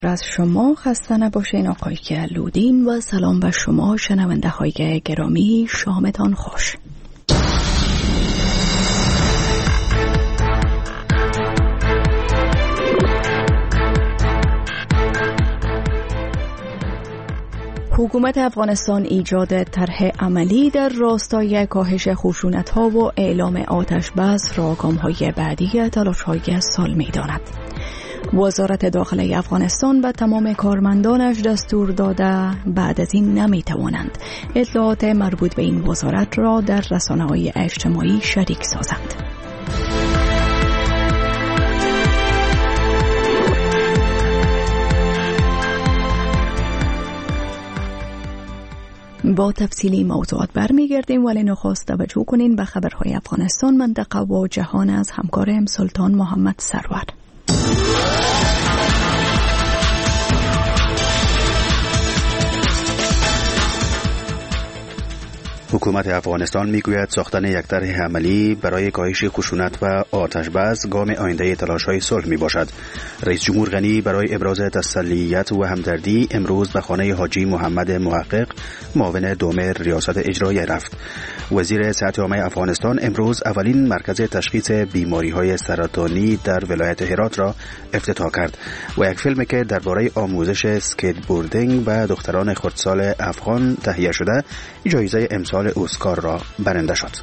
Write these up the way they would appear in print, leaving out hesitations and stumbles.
از شما خسته نباشین آقای گلودین و سلام به شما شنونده های گرامی، شامتان خوش. حکومت افغانستان ایجاد طرح عملی در راستای کاهش خشونت‌ها و اعلام آتش بس را گام‌های بعدی تلاش‌های سال می‌داند. وزارت داخلی افغانستان به تمام کارمندانش دستور داده بعد از این نمی‌توانند اطلاعات مربوط به این وزارت را در رسانه‌های اجتماعی شریک سازند. با تفصیلی موضوعات برمیگردیم، ولی نخست توجه کنین به خبرهای افغانستان، منطقه و جهان از همکارم سلطان محمد سرور. حکومت افغانستان میگوید ساختن یک طرح عملی برای کاهش خشونت و آتش بس گام آینده تلاش‌های صلح میباشد. رئیس جمهور غنی برای ابراز تسلیت و همدردی امروز به خانه حاجی محمد محقق معاون دوم ریاست اجرایی رفت. وزیر صحت عامه افغانستان امروز اولین مرکز تشخیص بیماری‌های سرطانی در ولایت هرات را افتتاح کرد و یک فیلمی که درباره آموزش اسکیتبوردینگ و دختران خردسال افغان تهیه شده جایزه امسال اسکار را برنده شد.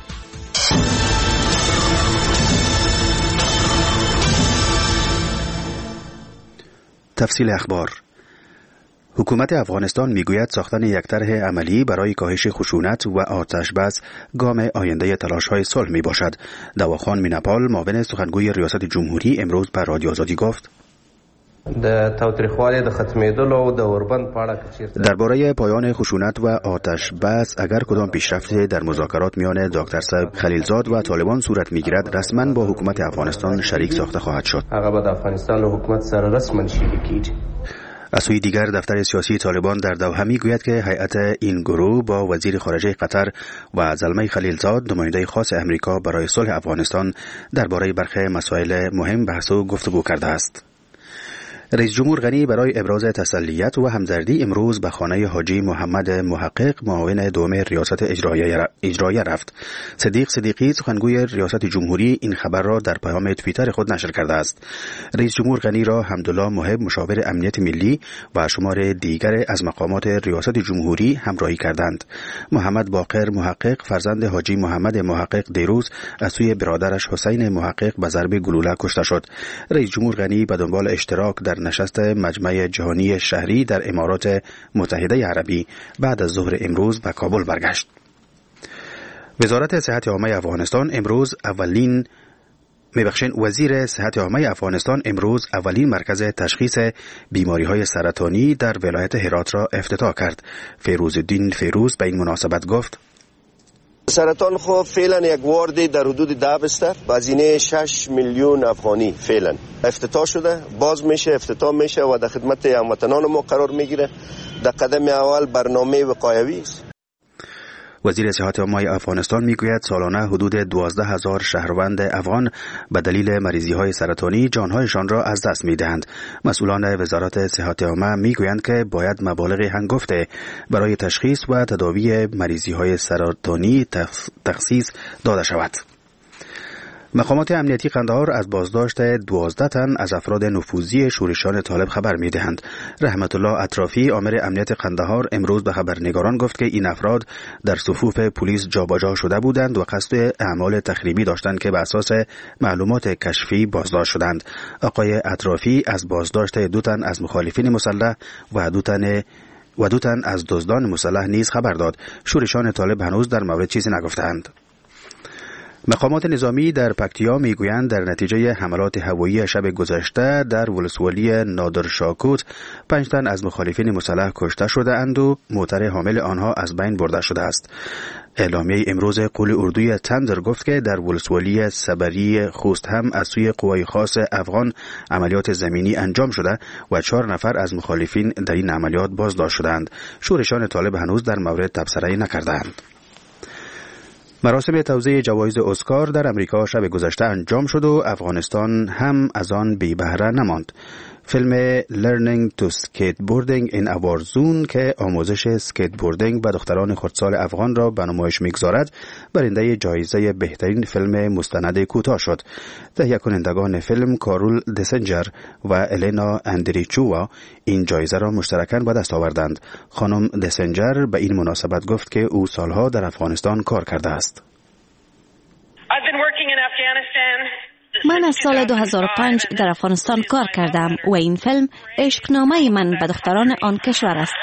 تفصیل اخبار. حکومت افغانستان میگوید ساختن یک طرح عملی برای کاهش خشونت و آتش بس گام آینده تلاش‌های صلح میباشد. دواخان مینپال معاون سخنگوی ریاست جمهوری امروز به رادیو آزادی گفت د تاوتریخوالي د ختمېدلو او د اوربند په اړه که چیرته درباره پایان خشونت و آتش بس اگر کدام پیشرفتی در مذاکرات میان دکتر صاحب خلیلزاد و طالبان صورت میگیرد رسما با حکومت افغانستان شریک ساخته خواهد شد. هغه به د افغانستان له حکومت سره رسما شریک کیږي. از سوی دیگر دفتر سیاسی طالبان در دوحه میگوید که هیئت این گروه با وزیر خارجه قطر و زلمه خلیلزاد نماینده خاص امریکا برای صلح افغانستان درباره برخی مسائل مهم بحث و گفتگو کرده است. رئیس جمهور غنی برای ابراز تسلیت و همدردی امروز به خانه حاجی محمد محقق معاون دوم ریاست اجرایی رفت. صدیق صدیقی سخنگوی ریاست جمهوری این خبر را در پیام توییتر خود نشر کرده است. رئیس جمهور غنی را حمدالله محب مشاور امنیت ملی و شمار دیگر از مقامات ریاست جمهوری همراهی کردند. محمد باقر محقق فرزند حاجی محمد محقق دیروز از سوی برادرش حسین محقق به ضرب گلوله کشته شد. رئیس جمهور غنی به دنبال اشتراک در نشست مجمع جهانی شهری در امارات متحده عربی بعد از ظهر امروز به کابل برگشت. وزارت صحت عامه افغانستان امروز وزیر صحت عامه افغانستان امروز اولین مرکز تشخیص بیماری‌های سرطانی در ولایت هرات را افتتاح کرد. فیروزالدین فیروز به این مناسبت گفت سرطان خو فعلا یک واردی در حدود 10 بستر با هزینه 6 میلیون افغانی فعلا افتتاح شده، باز میشه، افتتاح میشه و در خدمت هموطنان ما قرار میگیره. در قدم اول برنامه وقایوی است. وزیر صحت عامه افغانستان میگوید سالانه حدود 12,000 شهروند افغان به دلیل مریضی‌های سرطانی جانهایشان را از دست می‌دهند. مسئولان وزارت صحت عامه میگویند که باید مبالغ هنگفته برای تشخیص و تداوی مریضی‌های سرطانی تخصیص داده شود. مقامات امنیتی قندهار از بازداشت 12 تن از افراد نفوذی شورشیان طالب خبر می‌دهند. رحمت الله اطرافی آمر امنیت قندهار امروز به خبرنگاران گفت که این افراد در صفوف پلیس جابجا شده بودند و قصد اعمال تخریبی داشتند که به اساس معلومات کشفی بازداشت شدند. آقای اطرافی از بازداشت 2 تن از مخالفین مسلح و 2 تن از دزدان مسلح نیز خبر داد. شورشیان طالب هنوز در مورد چیزی نگفتند. مقامات نظامی در پکتیا میگویند در نتیجه حملات هوایی شب گذشته در ولسوالی نادرشاکوت 5 تن از مخالفین مسلح کشته شده اند و موتر حامل آنها از بین برده شده است. اعلامیه امروز قول اردوی تندر گفت که در ولسوالی سبری خوست هم از سوی قوای خاص افغان عملیات زمینی انجام شده و 4 نفر از مخالفین در این عملیات بازداشت شدند. شورشیان طالب هنوز در مورد تبصره نکردند. مراسم توزیع جوایز اسکار در امریکا شب گذشته انجام شد و افغانستان هم از آن بی بهره نماند. فیلم Learning to Skateboarding in a War Zone که آموزش سکیتبوردینگ به دختران خردسال افغان را به نمایش می‌گذارد برنده جایزه بهترین فیلم مستند کوتاه شد. تهیه کنندگان فیلم کارول دسنجر و الینا اندریچووا این جایزه را مشترکاً به دست آوردند. خانم دسنجر به این مناسبت گفت که او سالها در افغانستان کار کرده است. من از سال 2005 در افغانستان کار کردم و این فیلم عشقنامه من به دختران آن کشور است.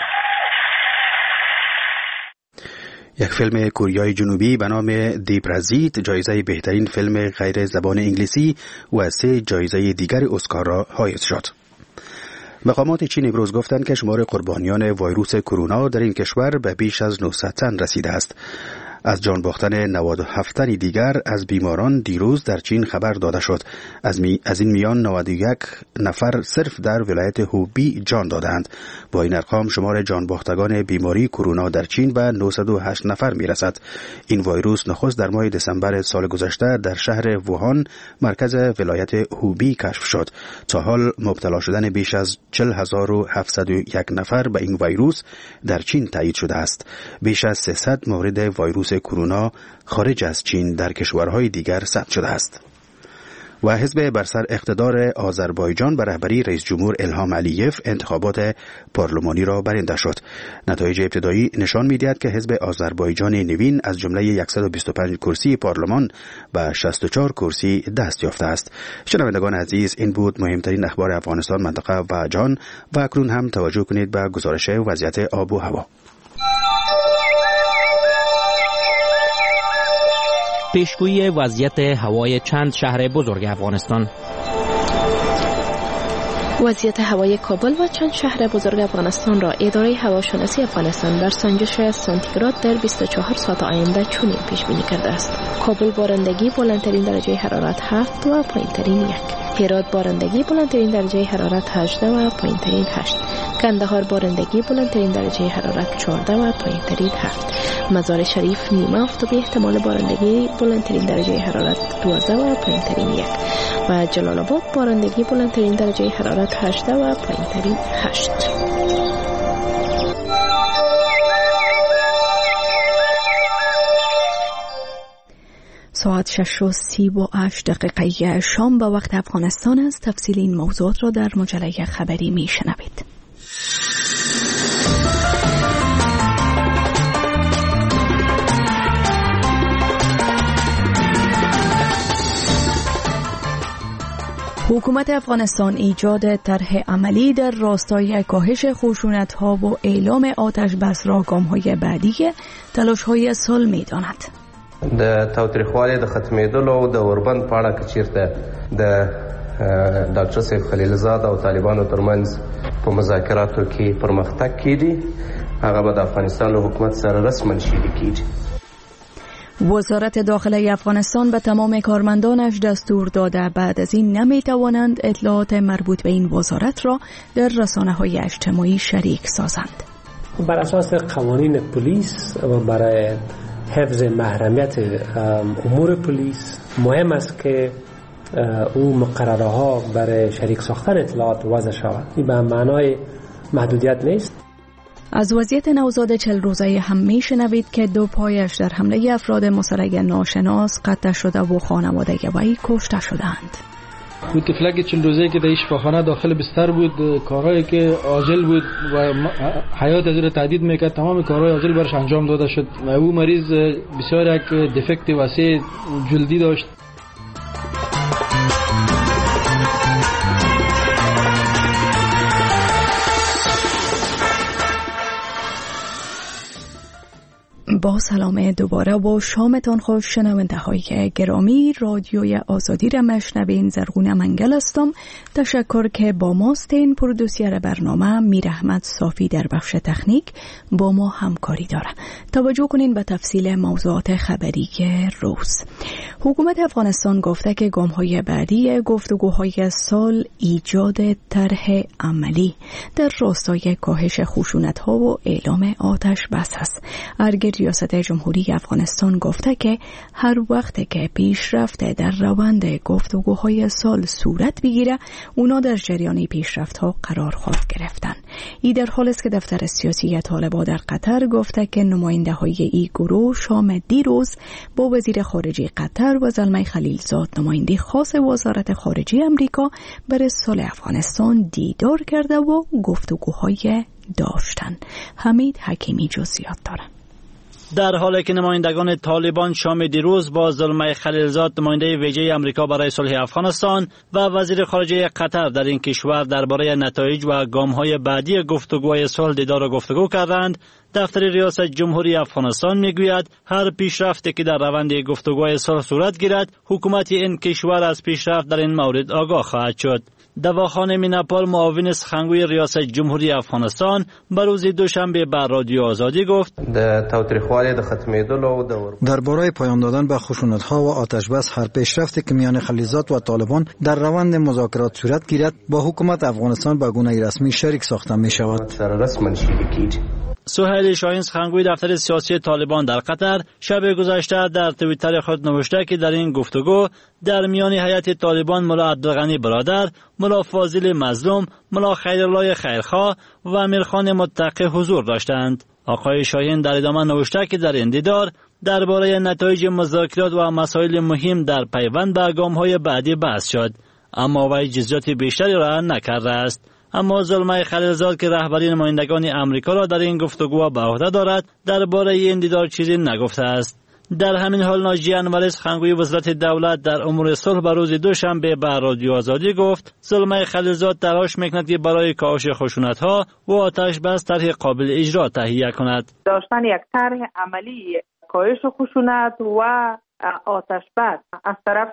یک فیلم کوریای جنوبی به نام دی پرازیت جایزه بهترین فیلم غیر زبان انگلیسی و 3 جایزه دیگر اسکار را حائز شد. مقامات چین امروز گفتند که شمار قربانیان ویروس کرونا در این کشور به بیش از 900 تن رسیده است. از جان باختن 97 تن دیگر از بیماران دیروز در چین خبر داده شد. از این میان 91 نفر صرف در ولایت هوبی جان دادند. با این ارقام شمار جان باختگان بیماری کرونا در چین به 908 نفر میرسد. این ویروس نخست در ماه دسامبر سال گذشته در شهر ووهان مرکز ولایت هوبی کشف شد. تا حال مبتلا شدن بیش از 40701 نفر به این ویروس در چین تایید شده است. بیش از 300 مورد ویروس کرونا خارج از چین در کشورهای دیگر ثبت شده است. و حزب بر سر اقتدار آذربایجان به رهبری رئیس جمهور الهام علیف انتخابات پارلمانی را برنده شد. نتایج ابتدایی نشان می‌دهد که حزب آذربایجان نوین از جمله 125 کرسی پارلمان به 64 کرسی دست یافته است. شنوندگان عزیز، این بود مهمترین اخبار افغانستان، منطقه و جهان. و اکنون هم توجه کنید به گزارش وضعیت آب و هوا. پیشگویی وضعیت هوای چند شهر بزرگ افغانستان. وضعیت هوای کابل و چند شهر بزرگ افغانستان را اداره هواشناسی افغانستان در سنجش سانتیگراد در 24 ساعت آینده چنین پیش بینی کرده است: کابل بارندگی بلندترین درجه حرارت 7 و پایینترین 1. هرات بارندگی بلندترین درجه حرارت 18 و پایینترین 8. کندهار بارندگی بلندترین درجه حرارت 14 و پایینترین 7. مزار شریف نیمه آفتابی احتمال بارندگی بلندترین درجه حرارت 12 و پایینترین 1. و جلال آباد بارندگی بلندترین درجه حرارت 18 و پایینترین 8. ساعت 6:38 شام به وقت افغانستان است. تفصیل این موضوعات را در مجله خبری می شنوید. حکومت افغانستان ایجاد طرح عملی در راستای کاهش خشونت‌ها و اعلام آتش بس را گام‌های بعدی تلاش‌های سال می‌داند. د تاوتریخوالي د ختمېدلو او د اوربند په اړه که چیرته د ډاکټر صاحب خلیلزاد او طالبانو ترمنځ په مذاکراتو کې پرمختګ کیږي، هغه به د افغانستان له حکومت سره رسما شریک کیږي. وزارت داخله افغانستان به تمام کارمندانش دستور داده بعد از این نمی‌توانند اطلاعات مربوط به این وزارت را در رسانه‌های اجتماعی شریک سازند. بر اساس قوانین پلیس و برای حفظ محرمیت امور پلیس مهم است که او مقرره ها برای شریک ساختن اطلاعات وضع شود. این به معنای محدودیت نیست. از وضعیت نوزاد 40 روزه هم میشنوید که 2 پایش در حمله افراد مسلح ناشناس قطع شده و خانواده وی کشته شدند. او طفلک 40 روزه که در شفاخانه داخل بستر بود، کارهایی که عاجل بود و حیات از رو تهدید میکرد، تمام کارهای عاجل برش انجام داده شد. او مریض بسیار یک دفکت وسیع جلدی داشت. با سلام دوباره و شامتان خوش شنونده های گرامی. رادیوی آزادی را مشنوین. زرغونه منگل هستم. تشکر که با ماستین. پرودوسر برنامه میر احمد صافی در بخش تکنیک با ما همکاری داره. توجه کنین به تفصیل موضوعات خبری روز. حکومت افغانستان گفته که گام‌های بعدی گفتگوهای سال ایجاد طرح عملی در راستای کاهش خشونت‌ها و اعلام آتش بس است. ارگ ریاست ریاست جمهوری افغانستان گفته که هر وقت که پیشرفت در روند گفتگوهای صلح صورت بگیره اونا در جریان پیشرفت‌ها قرار خواهد گرفتن. این در حالی است که دفتر سیاسی طالبان در قطر گفته که نماینده‌های این گروه شام دیروز با وزیر خارجه قطر و زلمه خلیلزاد نماینده خاص وزارت خارجه امریکا برای صلح افغانستان دیدار کرده و گفتگوهای داشتن. حمید حکیمی جزئیات داره. در حالی که نمایندگان طالبان شام دیروز با زلمه خلیلزاد نماینده ویژه امریکا برای صلح افغانستان و وزیر خارجه قطر در این کشور درباره نتایج و گام‌های بعدی گفتگوهای صلح دیدار و گفتگو کردند، دفتر ریاست جمهوری افغانستان میگوید هر پیشرفتی که در روند گفتگوهای صلح صورت گیرد، حکومت این کشور از پیشرفت در این مورد آگاه خواهد شد. دواخان میناپال معاون سخنگوی ریاست جمهوری افغانستان بر روز دوشنبه بر رادیو آزادی گفت درباره پایان دادن به خشونت‌ها و آتش بس هر پیشرفتی که میان خلیلزاد و طالبان در روند مذاکرات صورت گیرد با حکومت افغانستان به گونه رسمی شریک ساخته می شود. سهیل شاهین سخنگوی دفتر سیاسی طالبان در قطر شب گذشته در توییتر خود نوشته که در این گفتگو در میان هیئت طالبان ملا عبدالغنی برادر، ملا فاضل مظلوم، ملا خیرالله خیرخواه و امیرخان متقی حضور داشتند. آقای شاهین در ادامه نوشته که در این دیدار درباره نتایج مذاکرات و مسائل مهم در پیوند به گام‌های بعدی بحث شد، اما وی جزئیات بیشتری را نکرده است. اما زلمه خلیلزاد که رهبری نمایندگان امریکا را در این گفتگو به عهده دارد درباره این دیدار چیزی نگفته است. در همین حال ناجیه انوری سخنگوی وزارت دولت در امور صلح بر روز دوشنبه به رادیو آزادی گفت زلمه خلیلزاد تلاش میکند که برای کاهش خشونت‌ها و آتش بس طرح قابل اجرا تهیه کند. داشتن یک طرح عملی کاهش خشونت و آتش بس از طرف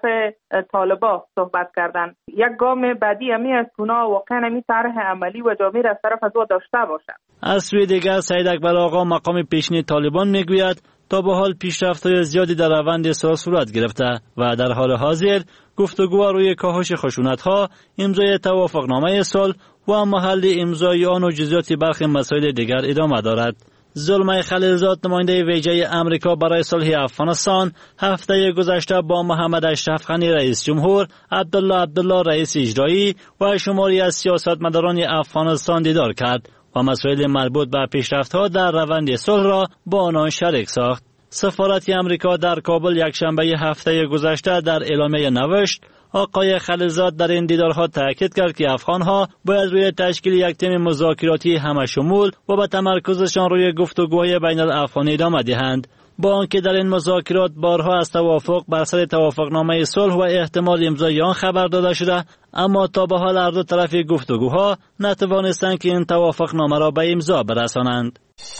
طالبا صحبت کردن. یک گام بعدی همی است که اونا واقعا همی طرح عملی و جامع از طرف از او داشته باشند. از سوی دیگر سید اکبر آقا مقام پیشین طالبان میگوید تا به حال پیشرفت‌های زیادی در روند صلح صورت گرفته و در حال حاضر گفتگوها روی کاهش خشونت‌ها، امضای توافقنامه صلح و محل امضای آن و جزئیات برخی مسائل دیگر ادامه دارد. زلمه خلیلزاد نماینده ویژه امریکا برای صلح افغانستان هفته گذشته با محمد اشرف غنی رئیس جمهور، عبدالله رئیس اجرایی و شماری از سیاستمداران افغانستان دیدار کرد و مسائل مربوط به پیشرفت‌ها در روند صلح را با آنان شریک ساخت. سفارت امریکا در کابل یکشنبه هفته گذشته در اعلامیه نوشت آقای خلیلزاد در این دیدارها تاکید کرد که افغانها باید روی تشکیل یک تیم مذاکراتی همشمول و با تمرکزشان روی گفتگوهای بین الافغانی ادامه دهند، با آنکه در این مذاکرات بارها از توافق بر سر توافقنامه صلح و احتمال امضای آن خبر داده شده، اما تا به حال هر دو طرف گفتگوها نتوانستند که این توافقنامه را به امضا برسانند.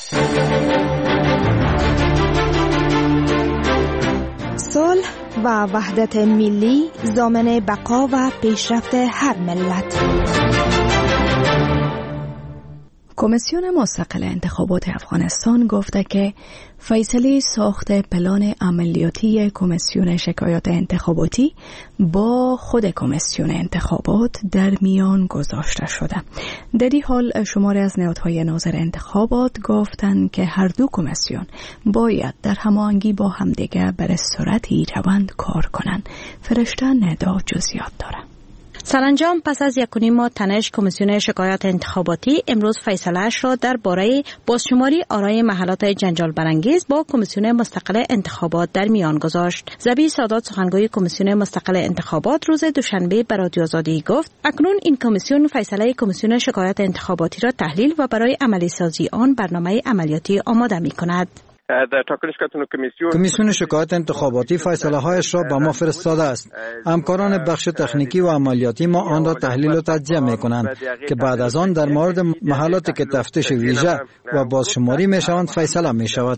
صلح و وحدت ملی ضامن بقا و پیشرفت هر ملت. کمیسیون مستقل انتخابات افغانستان گفته که فیصله ساخت پلان عملیاتی کمیسیون شکایات انتخاباتی با خود کمیسیون انتخابات در میان گذاشته شده. در این حال شماری از نهادهای ناظر انتخابات گفتند که هر دو کمیسیون باید در هماهنگی با همدیگر بر سرعت روند کار کنند. فرشته ندا جزئیات دارد. سرانجام پس از 1.5 ماه تنش کمیسیون شکایات انتخاباتی امروز فیصله‌اش را درباره بازشماری آرای محلات جنجال برانگیز با کمیسیون مستقل انتخابات در میان گذاشت. ذبیح سادات سخنگوی کمیسیون مستقل انتخابات روز دوشنبه به رادیو آزادی گفت اکنون این کمیسیون فیصله کمیسیون شکایات انتخاباتی را تحلیل و برای عملی سازی آن برنامه عملیاتی آماده می‌کند. کمیسیون شکایات انتخاباتی فیصله هایش را به ما فرستاده است. همکاران بخش تکنیکی و عملیاتی ما آن را تحلیل و تجزیه می کنند که بعد از آن در مورد محلاتی که تفتیش ویژه و بازشماری می شوند فیصله می شود.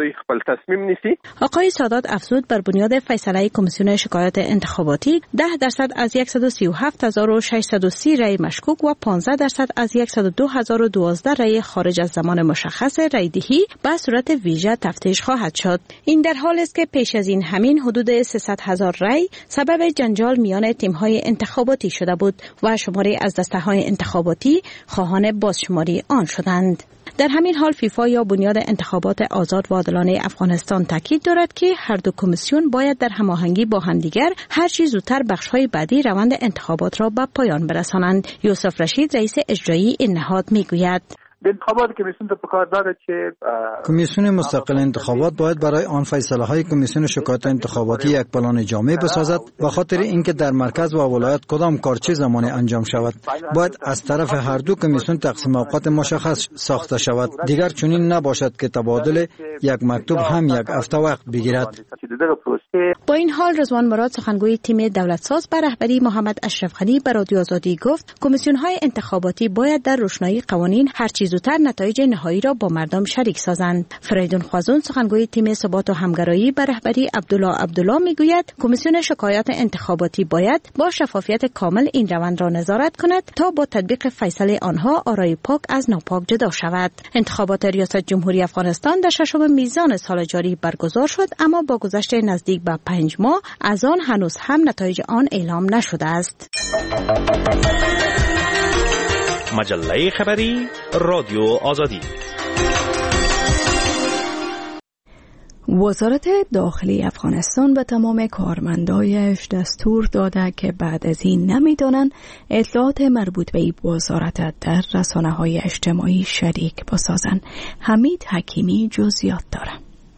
آقای سادات افزود بر بنیاد فیصله کمیسیون شکایات انتخاباتی 10% از 137,630 رای مشکوک و 15% از 102,012 رای خارج از زمان مشخص رای دهی به صورت ویژه تفتیش خواهد شد. این در حال است که پیش از این همین حدود 300,000 رای سبب جنجال میان تیم‌های انتخاباتی شده بود و شماری از دسته‌های انتخاباتی خواهان بازشماری آن شدند. در همین حال فیفا یا بنیاد انتخابات آزاد و عادلانه افغانستان تاکید دارد که هر دو کمیسیون باید در هماهنگی با همدیگر هر چه زودتر بخش‌های بعدی روند انتخابات را به پایان برسانند. یوسف رشید رئیس اجرایی این نهاد میگوید انتخابات کمیسیون تو کار داره که کمیسیون مستقل انتخابات باید برای آن فیصله‌های کمیسیون شکایات انتخاباتی یک پلان جامع بسازد به خاطر اینکه در مرکز و ولایت کدام کار چه زمانی انجام شود. باید از طرف هر دو کمیسیون تقسیم اوقات مشخص ساخته شود. دیگر چنین نباشد که تبادل یک مکتوب هم یک هفته وقت بگیرد. با این حال رضوان مراد سخنگوی تیم دولتساز به رهبری محمد اشرف غنی به رادیو آزادی گفت کمیسیون‌های انتخاباتی باید در روشنایی قوانین هر چیز زودتر نتایج نهایی را با مردم شریک سازند. فریدون خوازون سخنگوی تیم ثبات و همگرایی به رهبری عبدالله میگوید کمیسیون شکایات انتخاباتی باید با شفافیت کامل این روند را نظارت کند تا با تطبیق فیصله آنها آرای پاک از ناپاک جدا شود. انتخابات ریاست جمهوری افغانستان در 6 میزان سال جاری برگزار شد اما با گذشت نزدیک به 5 ماه از آن هنوز هم نتایج آن اعلام نشده است. مجله خبری رادیو آزادی. وزارت داخلی افغانستان به تمام کارمندایش دستور داده که بعد از این نمی‌دانند اطلاعات مربوط به این وزارت در رسانه‌های اجتماعی شریک بسازند. حمید حکیمی جزئیات دارد.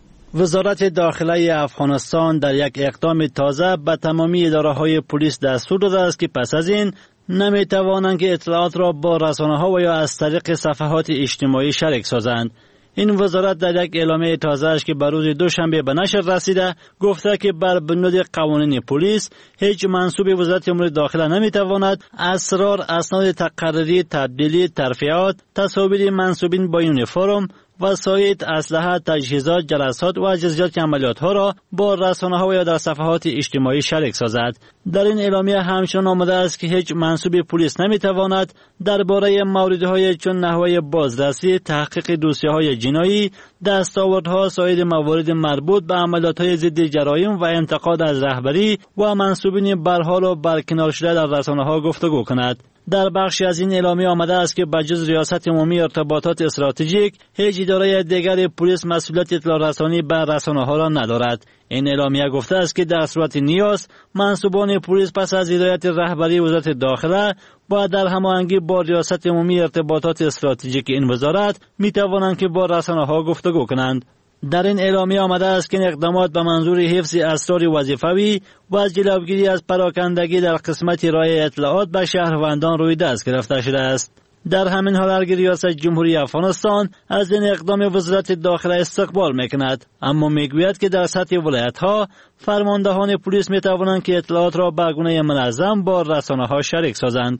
وزارت داخلی افغانستان در یک اقدام تازه به تمامی اداره‌های پلیس دستور داده است که پس از این نمی توانند که اطلاعات را با رسانه‌ها و یا از طریق صفحات اجتماعی شریک سازند. این وزارت در یک اعلامیه تازه‌اش که بر روز دوشنبه به نشر رسیده گفته که بر بنیاد قوانین پلیس هیچ منصوب وزارت امور داخله نمی تواند اسرار، اسناد تقرری، تبدیلی، ترفیعات، تصاویر منصوبین با یونیفرم، وسایل، اسلحه، تجهیزات، جلسات و جزئیات عملیات ها را با رسانه‌ها و یا در صفحات اجتماعی شریک سازد. در این اعلامیه همچنان آمده است که هیچ منصوب پلیس نمی‌تواند درباره موردهای چون نحوه بازرسی، تحقیق دوسیه‌های جنایی، دستاوردها، سایر موارد مربوط به عملیات‌های ضد جرایم و انتقاد از رهبری و منصوبین برحال و برکنار شده در رسانه‌ها گفتگو کند. در بخشی از این اعلامیه آمده است که بجز ریاست عمومی ارتباطات استراتژیک هیچ اداره دیگر پلیس مسئولیت اطلاع رسانی به رسانه‌ها را ندارد. این اعلامیه گفته است که در صورت نیاز منصوبان پلیس پس از هدایت رهبری وزارت داخله باید در هماهنگی با ریاست عمومی ارتباطات استراتژیک این وزارت می توانند که با رسانه‌ها گفتگو کنند. در این اعلامیه آمده است که اقدامات به منظور حفظ اسرار وظیفوی و از جلوگیری از پراکندگی در قسمت ارائه اطلاعات به شهروندان روی دست گرفته شده است. در همین حال اگر ریاست جمهوری افغانستان از این اقدام وزارت داخله استقبال میکند، اما میگوید که در سطح ولایت‌ها فرماندهان پلیس میتوانند که اطلاعات را به گونه منظم با رسانه‌ها شریک سازند.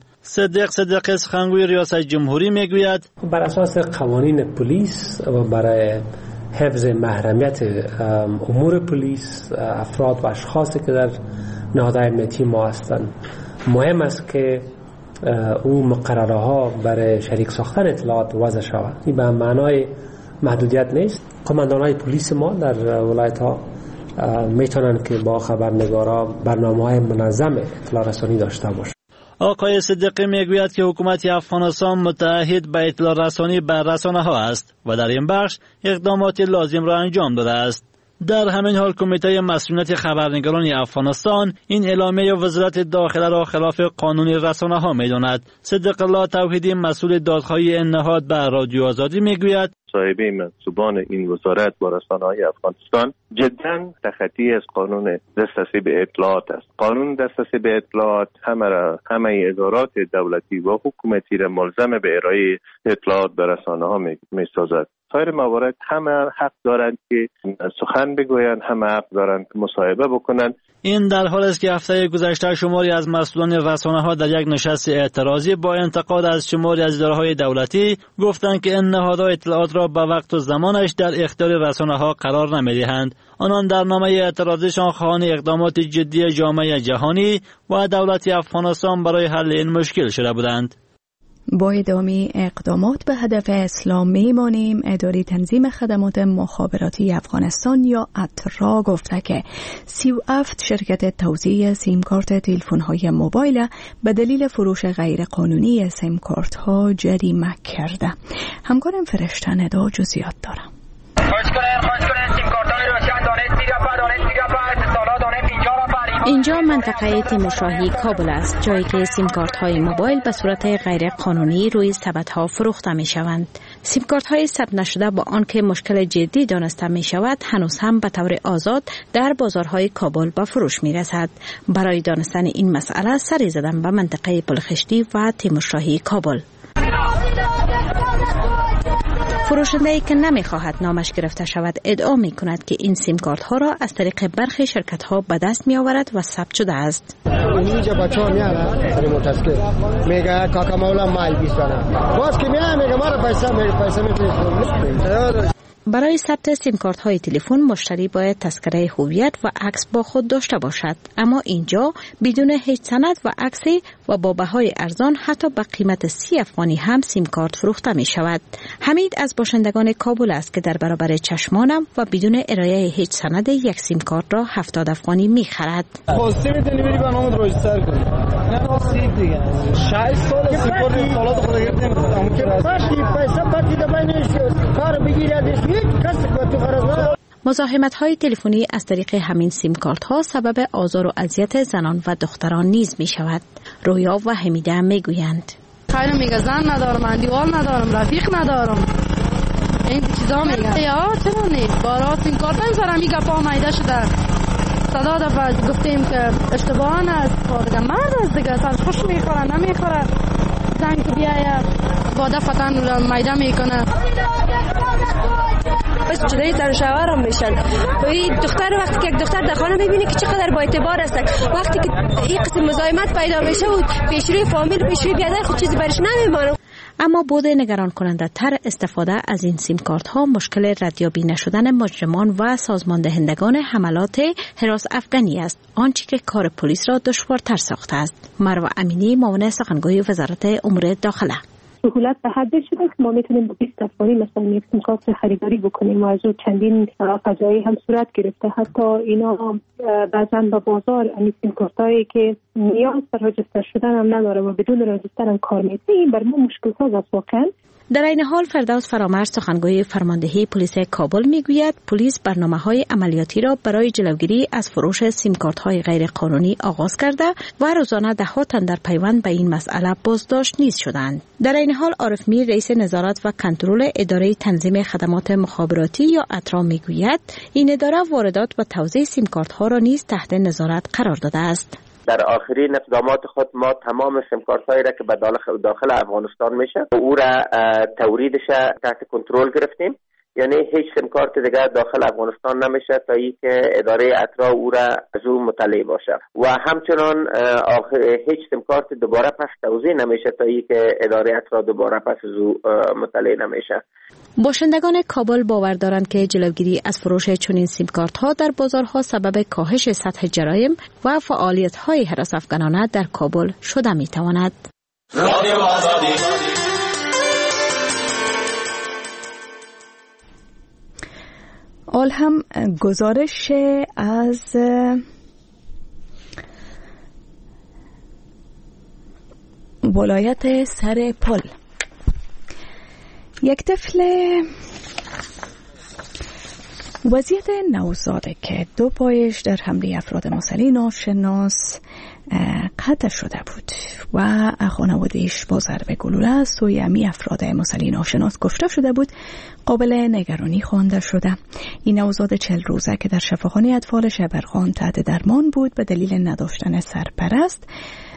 صدیق سخنگوی ریاست جمهوری میگوید بر اساس قوانین پلیس و برای حفظ محرمیت امور پلیس افراد و اشخاصی که در نهادهای امنیتی ما هستند مهم است که او مقرره ها برای شریک ساختن اطلاعات وضع شود. این به معنای محدودیت نیست. قماندان های پلیس ما در ولایت ها میتونن که با خبرنگارا برنامه های منظم اطلاع رسانی داشته باشند. آقای صدیقی میگوید که حکومت افغانستان متعهد به اطلاع رسانی بر رسانه ها است و در این بخش اقدامات لازم را انجام داده است. در همین حال کمیته مسئولیت خبرنگاران افغانستان این اعلامیه وزارت داخله را خلاف قانون رسانه ها می‌داند. صدیق الله توحیدی مسئول دادخواهی این نهاد به رادیو آزادی میگوید مصاحبه منصوبان این وزارت با رسانه‌های افغانستان جدا تخطی از قانون دسترسی به اطلاعات است. قانون دسترسی به اطلاعات همه ادارات دولتی و حکومتی را ملزم به ارائه اطلاعات به رسانه‌ها می‌سازد. سایر موارد همه حق دارند که سخن بگویند، همه حق دارند که مصاحبه بکنند. این در حالی است که هفته گذشته شماری از مسئولان رسانه‌ها در یک نشست اعتراضی با انتقاد از شماری از اداره‌های دولتی گفتند که این نهادها اطلاعات را به وقت و زمانش در اختیار رسانه‌ها قرار نمی‌دهند. آنان در نامه اعتراضشان خواهان اقدامات جدی جامعه جهانی و دولت افغانستان برای حل این مشکل شده بودند. با ادامه اقدامات به هدف اسلام میمانیم. اداره تنظیم خدمات مخابراتی افغانستان یا اترا گفته که 37 شرکت توزیع سیم کارت تلفن‌های موبایل به دلیل فروش غیرقانونی سیم کارت ها جریمه کرده. همکارم فرشته ندا جزئیات داره. اینجا منطقه تیمورشاهی کابل است، جایی که سیم کارت های موبایل به صورت غیر قانونی روی سبد ها فروخته می شوند. سیم کارت های ثبت نشده با آنکه مشکل جدی دانسته می شود، هنوز هم به طور آزاد در بازارهای کابل به فروش می رسد. برای دانستن این مسئله سری زدم به منطقه پلخشتی و تیمورشاهی کابل. فروشنده‌ای که نمی‌خواهد نامش گرفته شود ادعا می‌کند که این سیم کارت ها را از طریق برخی شرکت ها به دست می‌آورد و ثبت شده است. اینجا بچه‌ها میاد ریموتسکر میگه کاکا مولا مایل 20 دلار باز که میگه ما پیسه می‌فرستیم. برای ثبت سیم کارت های تلفن مشتری باید تذکره هویت و عکس با خود داشته باشد، اما اینجا بدون هیچ سند و عکسی و با بهای ارزان حتی به قیمت 30 افغانی هم سیم کارت فروخته می شود. حمید از باشندگان کابل است که در برابر چشمانم و بدون ارائه هیچ سند یک سیم کارت را 70 افغانی می خرد. خواستی میتونی بری برنامه رو رجیستر کنی. نه سیب دیگه 6 سال سیم کارت سالات خود گرفت نمی‌کنم که پیسه باقی دباینش کار بگیره. مزاحمت های تلفنی از طریق همین سیم کارت ها سبب آزار و اذیت زنان و دختران نیز می شود. رویا و حمیده می گویند خیلی میگه زن ندارم، اندیوال ندارم، رفیق ندارم، این چیزا میگه. یا چرا نیست بارات سیم کارت هم سر میگه پا میده شده صدا دفعه گفتیم که اشتباهان است دیگه مرد است دیگه سرش خوش میخوره نمیخوره زن که بیایه با دفتن میده میکنه بس جدایی سر شوهر هم میشن. این دختر وقتی که یک دختر در خانه میبینه که چقدر با اعتبار است، وقتی که این قسم مزاحمت پیدا میشه و پیشروی فامیل پیشروی بیادر خود چیزی برش نمیمانه. اما بود نگران کننده تر استفاده از این سیم کارت ها مشکل ردیابی نشدن مجرمان و سازمان دهندگان حملات هراس افغانی است، آنچه که کار پلیس را دشوارتر ساخته است. مروه امینی، معاون سخنگوی وزارت امور داخله: سهولت به حد شده که ما میتونیم با 20 افغانی مثلا یک سیم کارت خریداری بکنیم و از او چندین قضایی هم صورت گرفته. حتی اینا بعضا به بازار این سیم کارتایی که نیاز به رجیستر شدن هم نداره و بدون رجیستر هم کار میکنه، این بر ما مشکل ساز است واقعا. در این حال فردوس فرامرز، سخنگوی فرماندهی پلیس کابل، میگوید پلیس برنامه‌های عملیاتی را برای جلوگیری از فروش سیم کارت‌های غیر قانونی آغاز کرده و روزانه ده‌ها تن در پیوند به این مسئله بازداشت نیز شدند. در این حال عارف میر، رئیس نظارت و کنترل اداره تنظیم خدمات مخابراتی یا اترا، میگوید این اداره واردات و توزیع سیم کارت‌ها را نیز تحت نظارت قرار داده است. در آخرین اقدامات خود ما تمام سیم کارت هایی را که به داخل افغانستان میشه او را توریدش تحت کنترل گرفتیم، یعنی هیچ سیم کارت دیگر داخل افغانستان نمیشه تا اینکه اداره اترا او را از او مطلع باشه و همچنان هیچ سیم کارت دوباره پس توزیع نمیشه تا اینکه اداره اترا دوباره پس از او مطلع نمیشه. باشندگان کابل باور دارند که جلوگیری از فروش چنین سیم کارت ها در بازارها سبب کاهش سطح جرایم و فعالیت های هراس افغانانه در کابل شده می تواند. آل هم گزارش از ولایت سر پل. یک طفل وضعیت نوزاده که 2 پایش در حمله افراد مسلح ناشناس قطع شده بود و خانواده‌اش با ضرب گلوله از سوی امی افراد مسلح ناشناس کشته شده بود قابل نگرانی خوانده شده. این نوزاد 40 روزه که در شفاخانه اطفال شبرغان تحت درمان بود به دلیل نداشتن سرپرست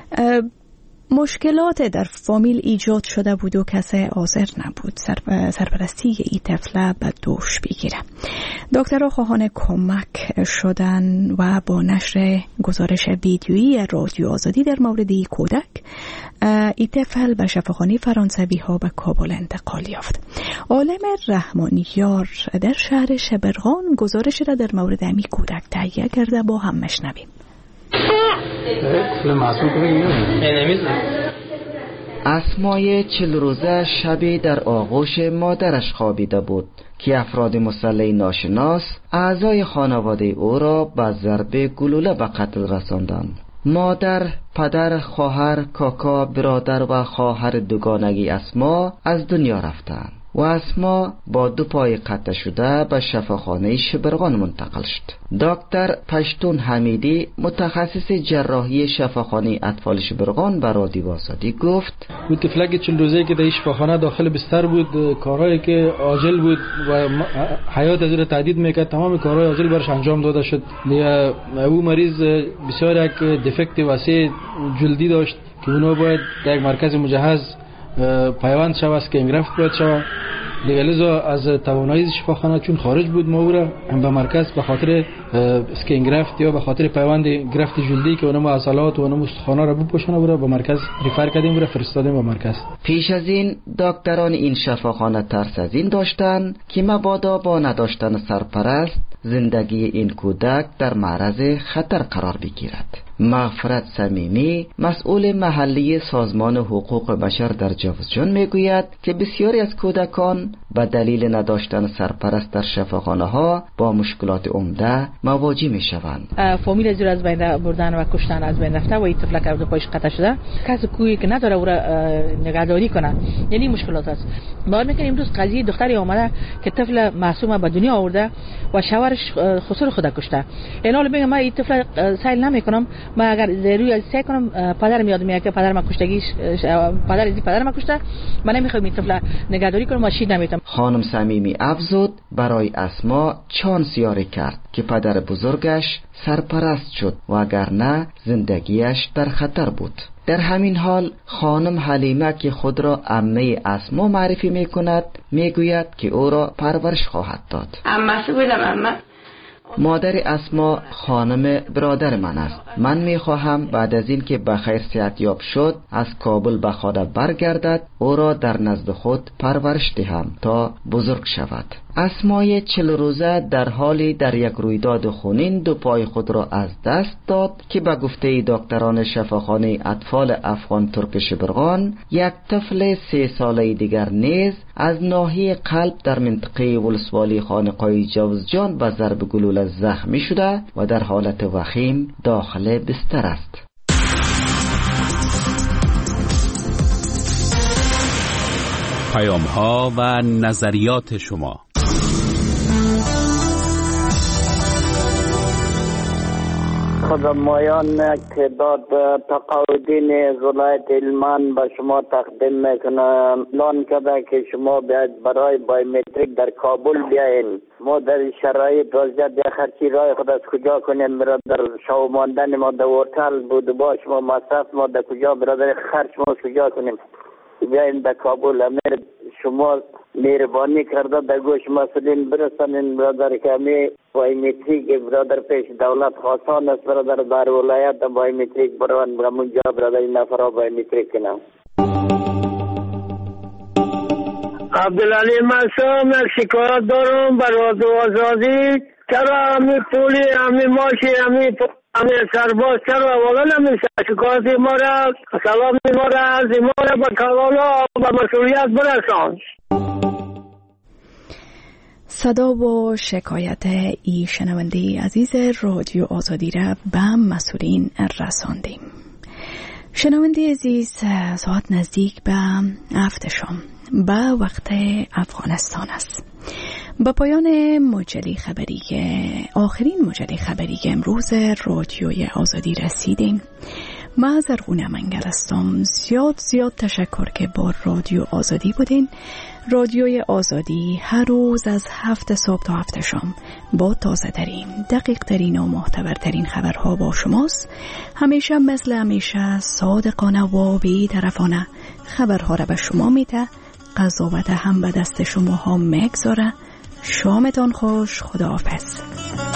مشکلات در فامیل ایجاد شده بود و کسی حاضر نبود سرپرستی این طفل به دوش بگیره. دکترها خواهان کمک شدن و با نشر گزارش ویدیویی رادیو آزادی در مورد این کودک، این طفل به شفاخانه فرانسوی ها به کابل انتقال یافت. عالم رحمانیار در شهر شبرغان گزارش را در مورد این کودک تهیه کرده، با هم مشنویم. اسمای 40 روزه شبی در آغوش مادرش خوابیده بود که افراد مسلح ناشناس اعضای خانواده او را با ضرب گلوله به قتل رساندند. مادر، پدر، خواهر، کاکا، برادر و خواهر دوگانگی اسما از دنیا رفتند و اسما با 2 پای قطع شده به شفاخانه شبرغان منتقل شد. دکتر پشتون حمیدی متخصص جراحی شفاخانه اطفال شبرغان به رادیو آزادی گفت: او طفلک 40 روزه که در شفاخانه داخل بستر بود، کارهایی که عاجل بود و حیات از او تهدید میکرد، تمام کارهای عاجل برش انجام داده شد. او مریض بسیار یک دفکت وسیع جلدی داشت که اونو باید در یک مرکز مجهز پیوند شود که انگرفت باید شود. لذا از توانایی شفاخانه چون خارج بود، ما او را به مرکز به خاطر اسکینگرفت یا به خاطر پیوند گرفت جلدی که اونم عضلات و اونم استخوان‌ها را بپوشانه او را به مرکز ریفر کردیم، او را فرستادیم به مرکز. پیش از این دکتران این شفاخانه ترس از این داشتند که مبادا با نداشتن سرپرست زندگی این کودک در معرض خطر قرار بگیرد. مغفرت صمیمی، مسئول محلی سازمان حقوق بشر در جوزجان میگوید که بسیاری از کودکان به دلیل نداشتن سرپرست در شفاخانه ها با مشکلات عمده مواجه می شوند. فامیل زیر از بین بردن و کشتن از بین رفته و این طفلک از پایش قطع شده، کسی کوی که نداره او را نگهداری کنه، یعنی مشکلات است. باور میکنیم امروز قضیه دختری آمده که طفل معصوم به دنیا آورده و شوهرش خسر خود کشته. این حال میگم من این طفل سیل نمیکنم، من اگر ضروری سعی کنم پدرم یاد میاد که پدرم کشتگیش پدرم کشته، من نمیخوام این طفل نگهداری کنم و شید نمیتم. خانم صمیمی افزود برای اسما چانس یاری کرد که پدر بزرگش سرپرست شد و اگر نه زندگیش در خطر بود. در همین حال خانم حلیمه که خود را عمه اسما معرفی میکند میگوید که او را پرورش خواهد داد. عمه بودم عمه. مادر اسما خانم برادر من است. من میخواهم بعد از این که بخیر صحتیاب شد از کابل به خانه برگردد، او را در نزد خود پرورش دهم تا بزرگ شود. اسمای 40 روزه در حالی در یک رویداد خونین 2 پای خود را از دست داد که به گفته دکتران شفاخانه اطفال افغان ترک شبرغان، یک طفل 3 ساله دیگر نیز از ناحیه قلب در منطقه ولسوالی خانقاه جوزجان به ضرب گلوله زخمی شده و در حالت وخیم داخل بستر است. پیام‌ها و نظریات شما. خدمایان تعداد تقاعدین ولایت هلمند به شما تقدیم میکنم. اعلان کرده که شما باید برای بایومتریک در کابل بیاین. ما در شرایط وضعیت خرچی رای خود از کجا کنیم؟ برادر شو ماندن ما در هتل بود با شما مصرف ما در کجا، برادر خرچ ما کجا کنیم؟ بیاین در کابل. امیر شما مهربانی کرده در گوش مسئولین برسانین برادر که همی بایومتریک برادر پیش دولت خواستان است، برادر در ولایت بایومتریک بروان برمونجا برادر این نفرها بایومتریک کنم. عبدالعلی معصوم شکایت دارم برای آزادی. چرا همی پولی همی ماشی همی سرباز چرا اولا نمیشه؟ شکایت ما را سلام ما را از ما را به کوالا و مسئولیت برسان. صدا و شکایت ای شنونده عزیز رادیو آزادی را به مسئولین رساندیم. شنونده عزیز، ساعت نزدیک به 7 شام به وقت افغانستان است. با پایان آخرین مجله خبری امروز رادیوی آزادی رسیدیم. من زرغونه منگل هستم. زیاد تشکر که با رادیو آزادی بودین. رادیوی آزادی هر روز از 7 صبح تا 7 شام با تازه ترین، دقیق ترین و معتبرترین خبرها با شماست. مثل همیشه صادقانه و بی‌طرفانه خبرها را به شما میده. قضاوت هم به دست شما ها مگذاره. شامتان خوش. خداحافظ.